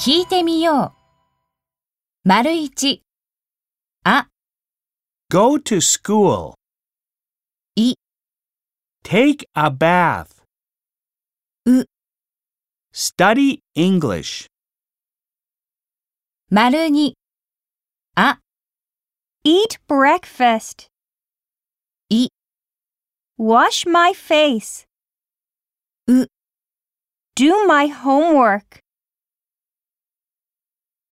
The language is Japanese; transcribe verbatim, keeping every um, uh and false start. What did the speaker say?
聞いてみよう。丸一、あ、 Go to school. い、 Take a bath. う、 Study English. 丸二、あ、 Eat breakfast. い、 Wash my face. う、 Do my homework.